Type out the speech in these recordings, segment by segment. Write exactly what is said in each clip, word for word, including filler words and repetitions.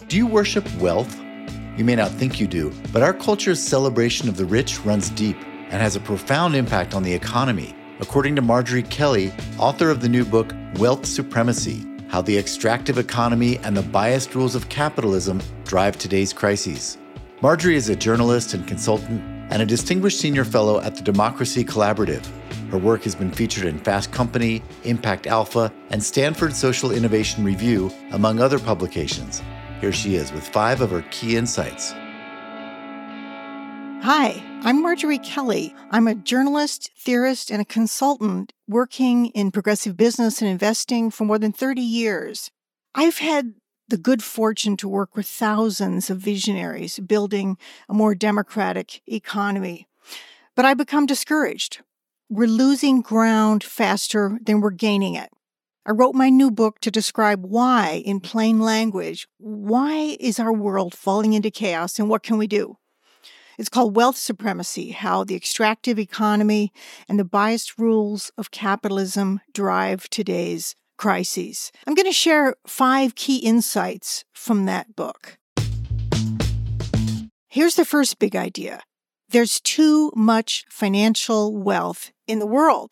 Do you worship wealth? You may not think you do, but our culture's celebration of the rich runs deep and has a profound impact on the economy, according to Marjorie Kelly, author of the new book, Wealth Supremacy: How the Extractive Economy and the Biased Rules of Capitalism Drive Today's Crises. Marjorie is a journalist and consultant and a distinguished senior fellow at the Democracy Collaborative. Her work has been featured in Fast Company, Impact Alpha, and Stanford Social Innovation Review, among other publications. Here she is with five of her key insights. Hi, I'm Marjorie Kelly. I'm a journalist, theorist, and a consultant working in progressive business and investing for more than thirty years. I've had the good fortune to work with thousands of visionaries building a more democratic economy. But I've become discouraged. We're losing ground faster than we're gaining it. I wrote my new book to describe why, in plain language, why is our world falling into chaos and what can we do? It's called Wealth Supremacy: How the Extractive Economy and the Biased Rules of Capitalism Drive Today's Crises. I'm going to share five key insights from that book. Here's the first big idea. There's too much financial wealth in the world.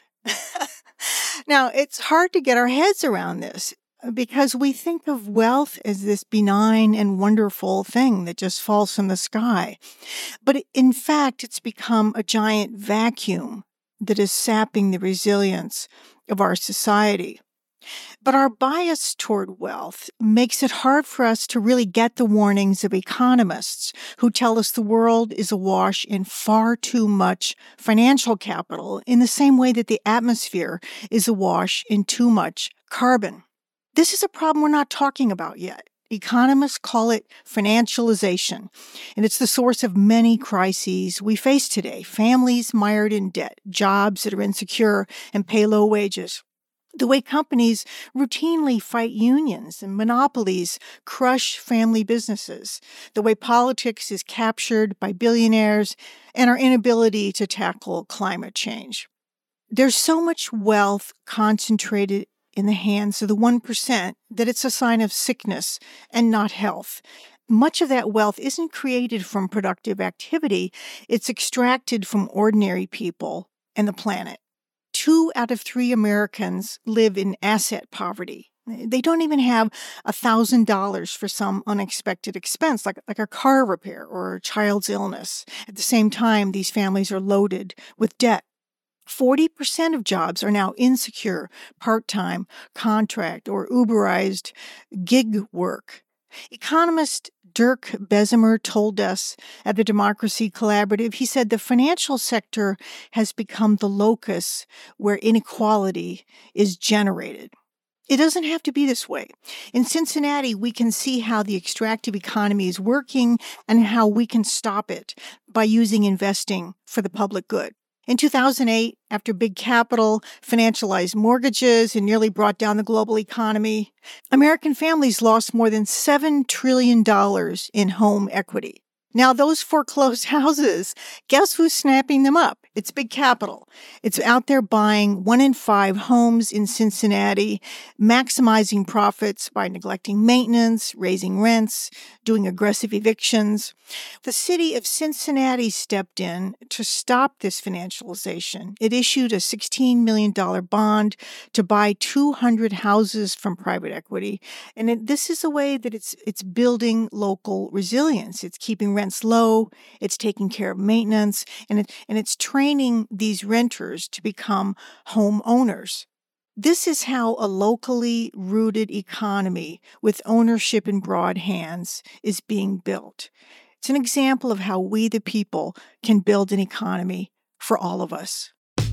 Now, it's hard to get our heads around this because we think of wealth as this benign and wonderful thing that just falls from the sky. But in fact, it's become a giant vacuum that is sapping the resilience of our society. But our bias toward wealth makes it hard for us to really get the warnings of economists who tell us the world is awash in far too much financial capital, in the same way that the atmosphere is awash in too much carbon. This is a problem we're not talking about yet. Economists call it financialization, and it's the source of many crises we face today. Families mired in debt, jobs that are insecure and pay low wages. The way companies routinely fight unions and monopolies crush family businesses. The way politics is captured by billionaires, and our inability to tackle climate change. There's so much wealth concentrated in the hands of the one percent that it's a sign of sickness and not health. Much of that wealth isn't created from productive activity. It's extracted from ordinary people and the planet. Two out of three Americans live in asset poverty. They don't even have one thousand dollars for some unexpected expense, like, like a car repair or a child's illness. At the same time, these families are loaded with debt. forty percent of jobs are now insecure, part-time, contract, or Uberized gig work. Economist Dirk Bessemer told us at the Democracy Collaborative, he said the financial sector has become the locus where inequality is generated. It doesn't have to be this way. In Cincinnati, we can see how the extractive economy is working and how we can stop it by using investing for the public good. In two thousand eight, after big capital financialized mortgages and nearly brought down the global economy, American families lost more than seven trillion dollars in home equity. Now, those foreclosed houses, guess who's snapping them up? It's big capital. It's out there buying one in five homes in Cincinnati, maximizing profits by neglecting maintenance, raising rents, doing aggressive evictions. The city of Cincinnati stepped in to stop this financialization. It issued a sixteen million dollars bond to buy two hundred houses from private equity. And it, this is a way that it's it's building local resilience. It's keeping rents low, it's taking care of maintenance, and it, and it's training these renters to become homeowners. This is how a locally rooted economy with ownership in broad hands is being built. It's an example of how we, the people, can build an economy for all of us.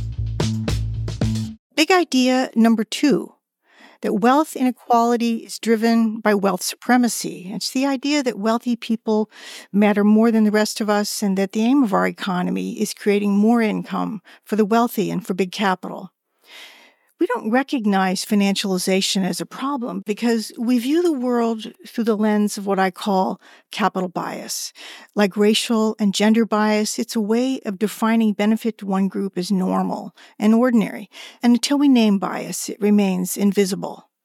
Big idea number two, that wealth inequality is driven by wealth supremacy. It's the idea that wealthy people matter more than the rest of us and that the aim of our economy is creating more income for the wealthy and for big capital. We don't recognize financialization as a problem because we view the world through the lens of what I call capital bias. Like racial and gender bias, it's a way of defining benefit to one group as normal and ordinary. And until we name bias, it remains invisible.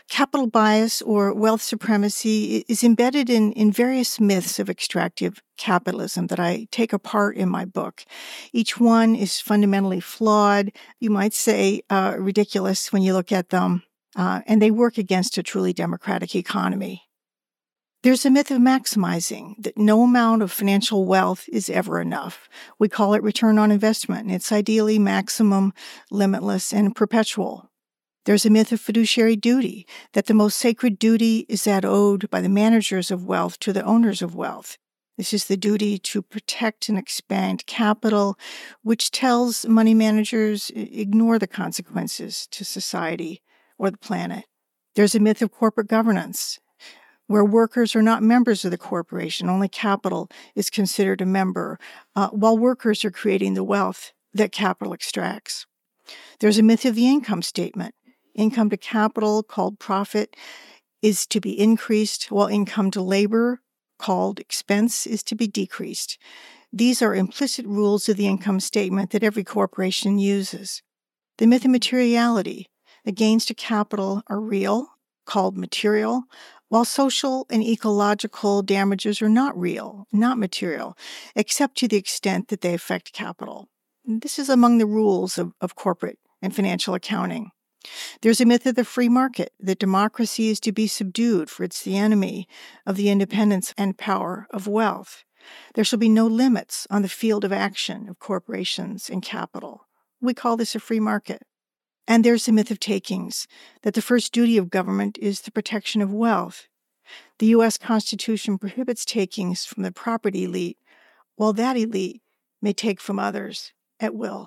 Capital bias or wealth supremacy is embedded in, in various myths of extractive capitalism that I take apart in my book. Each one is fundamentally flawed, you might say uh, ridiculous when you look at them, uh, and they work against a truly democratic economy. There's a myth of maximizing, that no amount of financial wealth is ever enough. We call it return on investment, and it's ideally maximum, limitless, and perpetual. There's a myth of fiduciary duty, that the most sacred duty is that owed by the managers of wealth to the owners of wealth. This is the duty to protect and expand capital, which tells money managers ignore the consequences to society or the planet. There's a myth of corporate governance, where workers are not members of the corporation, only capital is considered a member, uh, while workers are creating the wealth that capital extracts. There's a myth of the income statement. Income to capital, called profit, is to be increased, while income to labor, called expense, is to be decreased. These are implicit rules of the income statement that every corporation uses. The myth of materiality. The gains to capital are real, called material, while social and ecological damages are not real, not material, except to the extent that they affect capital. This is among the rules of, of corporate and financial accounting. There's a myth of the free market, that democracy is to be subdued, for it's the enemy of the independence and power of wealth. There shall be no limits on the field of action of corporations and capital. We call this a free market. And there's the myth of takings, that the first duty of government is the protection of wealth. The U S Constitution prohibits takings from the property elite, while that elite may take from others at will.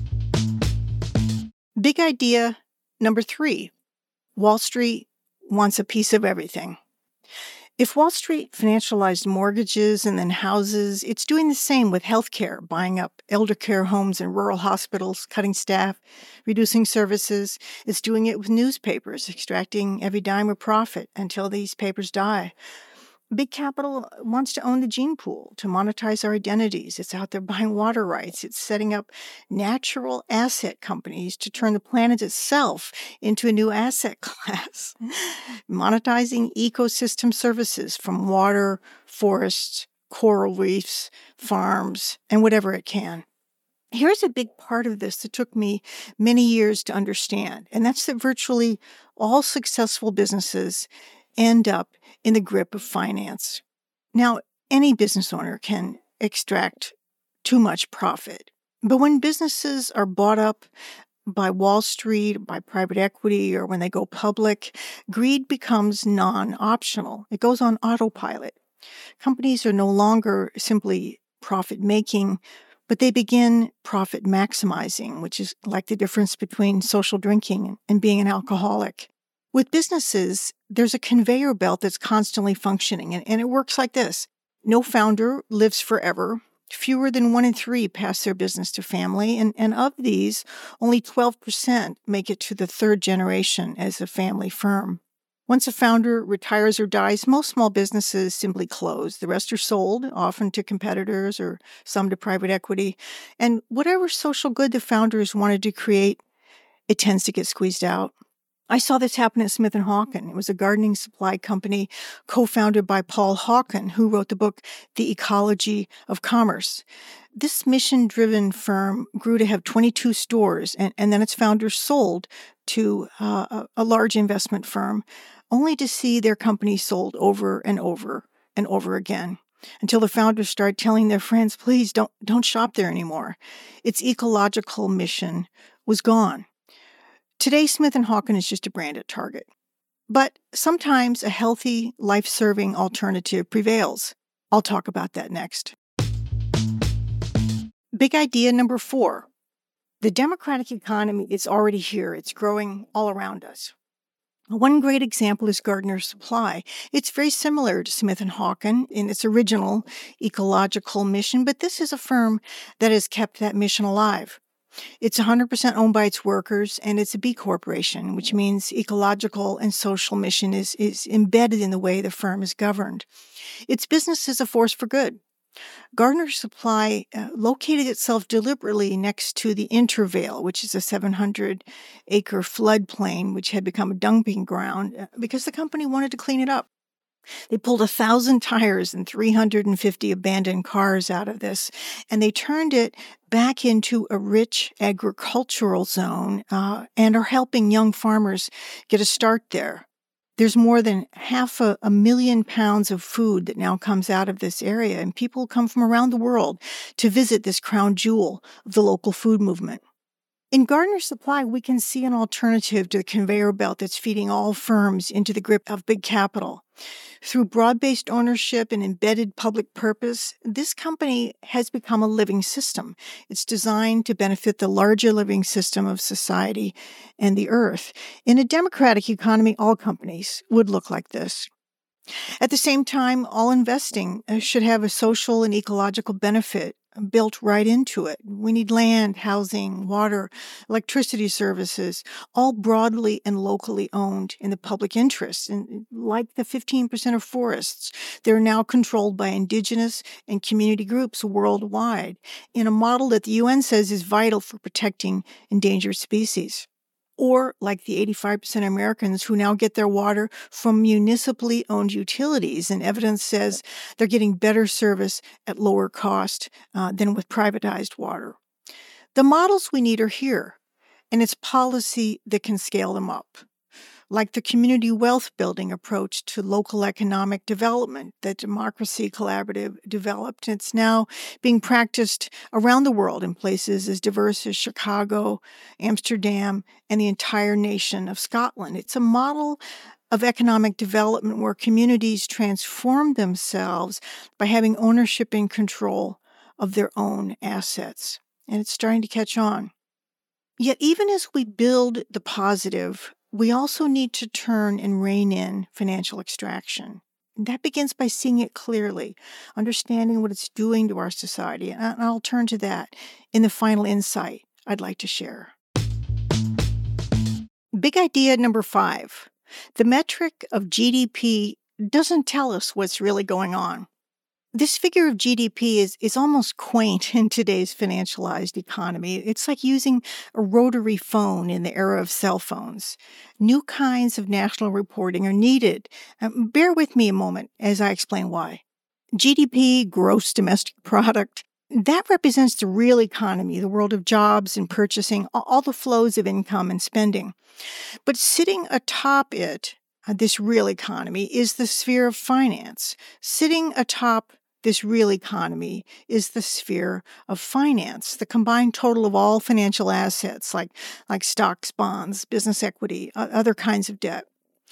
Big idea number three. Wall Street wants a piece of everything. If Wall Street financialized mortgages and then houses, it's doing the same with healthcare, buying up elder care homes and rural hospitals, cutting staff, reducing services. It's doing it with newspapers, extracting every dime of profit until these papers die. Big capital wants to own the gene pool, to monetize our identities. It's out there buying water rights. It's setting up natural asset companies to turn the planet itself into a new asset class. Monetizing ecosystem services from water, forests, coral reefs, farms, and whatever it can. Here's a big part of this that took me many years to understand, and that's that virtually all successful businesses end up in the grip of finance. Now, any business owner can extract too much profit, but when businesses are bought up by Wall Street, by private equity, or when they go public, greed becomes non-optional. It goes on autopilot. Companies are no longer simply profit-making, but they begin profit maximizing, which is like the difference between social drinking and being an alcoholic. With businesses, there's a conveyor belt that's constantly functioning, and, and it works like this. No founder lives forever. Fewer than one in three pass their business to family, and, and of these, only twelve percent make it to the third generation as a family firm. Once a founder retires or dies, most small businesses simply close. The rest are sold, often to competitors or some to private equity. And whatever social good the founders wanted to create, it tends to get squeezed out. I saw this happen at Smith and Hawken. It was a gardening supply company co-founded by Paul Hawken, who wrote the book, The Ecology of Commerce. This mission-driven firm grew to have twenty-two stores, and, and then its founders sold to uh, a, a large investment firm, only to see their company sold over and over and over again, until the founders started telling their friends, please don't, don't shop there anymore. Its ecological mission was gone. Today, Smith and Hawken is just a brand at Target. But sometimes a healthy, life-serving alternative prevails. I'll talk about that next. Big idea number four. The democratic economy is already here. It's growing all around us. One great example is Gardner Supply. It's very similar to Smith and Hawken in its original ecological mission, but this is a firm that has kept that mission alive. It's one hundred percent owned by its workers, and it's a B corporation, which means ecological and social mission is, is embedded in the way the firm is governed. Its business is a force for good. Gardner Supply uh, located itself deliberately next to the Intervale, which is a seven hundred acre floodplain which had become a dumping ground uh, because the company wanted to clean it up. They pulled a thousand tires and three hundred fifty abandoned cars out of this, and they turned it back into a rich agricultural zone uh, and are helping young farmers get a start there. There's more than half a, a million pounds of food that now comes out of this area, and people come from around the world to visit this crown jewel of the local food movement. In Gardner Supply, we can see an alternative to the conveyor belt that's feeding all firms into the grip of big capital. Through broad-based ownership and embedded public purpose, this company has become a living system. It's designed to benefit the larger living system of society and the earth. In a democratic economy, all companies would look like this. At the same time, all investing should have a social and ecological benefit built right into it. We need land, housing, water, electricity services, all broadly and locally owned in the public interest. And like the fifteen percent of forests, they're now controlled by indigenous and community groups worldwide in a model that the U N says is vital for protecting endangered species. Or like the eighty-five percent of Americans who now get their water from municipally owned utilities, and evidence says they're getting better service at lower cost uh, than with privatized water. The models we need are here, and it's policy that can scale them up. Like the community wealth building approach to local economic development that Democracy Collaborative developed. It's now being practiced around the world in places as diverse as Chicago, Amsterdam, and the entire nation of Scotland. It's a model of economic development where communities transform themselves by having ownership and control of their own assets. And it's starting to catch on. Yet even as we build the positive, we also need to turn and rein in financial extraction. And that begins by seeing it clearly, understanding what it's doing to our society. And I'll turn to that in the final insight I'd like to share. Big idea number five. The metric of G D P doesn't tell us what's really going on. This figure of G D P is, is almost quaint in today's financialized economy. It's like using a rotary phone in the era of cell phones. New kinds of national reporting are needed. Um, bear with me a moment as I explain why. G D P, gross domestic product, that represents the real economy, the world of jobs and purchasing, all the flows of income and spending. But sitting atop it, uh, this real economy, is the sphere of finance. Sitting atop this real economy is the sphere of finance, the combined total of all financial assets like, like stocks, bonds, business equity, uh, other kinds of debt.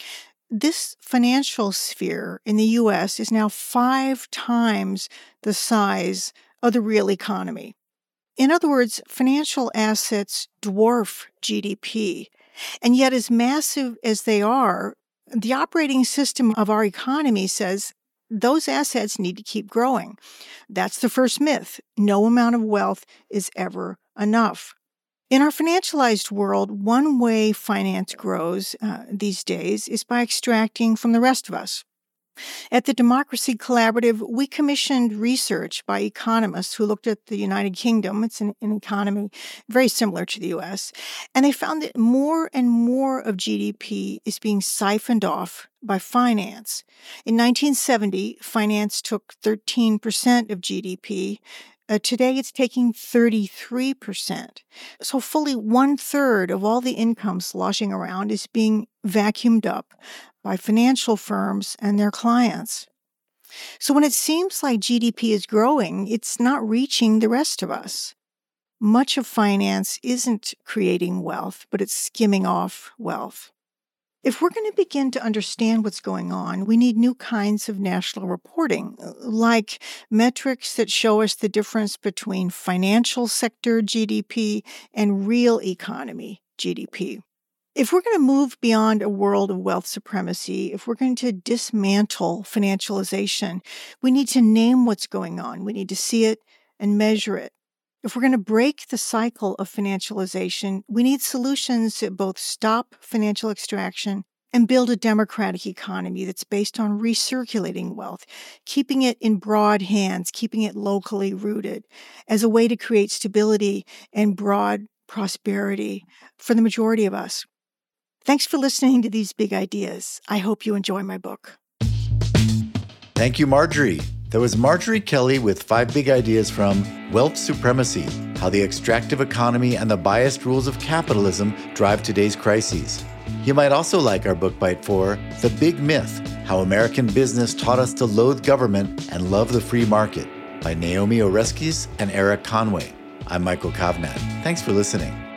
This financial sphere in the U S is now five times the size of the real economy. In other words, financial assets dwarf G D P. And yet, as massive as they are, the operating system of our economy says those assets need to keep growing. That's the first myth. No amount of wealth is ever enough. In our financialized world, one way finance grows uh, these days is by extracting from the rest of us. At the Democracy Collaborative, we commissioned research by economists who looked at the United Kingdom. It's an, an economy very similar to the U S. And they found that more and more of G D P is being siphoned off by finance. In nineteen seventy, finance took thirteen percent of G D P. Uh, today, it's taking thirty-three percent. So fully one-third of all the income sloshing around is being vacuumed up by financial firms and their clients. So when it seems like G D P is growing, it's not reaching the rest of us. Much of finance isn't creating wealth, but it's skimming off wealth. If we're going to begin to understand what's going on, we need new kinds of national reporting, like metrics that show us the difference between financial sector G D P and real economy G D P. If we're going to move beyond a world of wealth supremacy, if we're going to dismantle financialization, we need to name what's going on. We need to see it and measure it. If we're going to break the cycle of financialization, we need solutions that both stop financial extraction and build a democratic economy that's based on recirculating wealth, keeping it in broad hands, keeping it locally rooted as a way to create stability and broad prosperity for the majority of us. Thanks for listening to these big ideas. I hope you enjoy my book. Thank you, Marjorie. That was Marjorie Kelly with five big ideas from Wealth Supremacy, How the Extractive Economy and the Biased Rules of Capitalism Drive Today's Crises. You might also like our book bite for The Big Myth, How American Business Taught Us to Loathe Government and Love the Free Market by Naomi Oreskes and Eric Conway. I'm Michael Kovnat. Thanks for listening.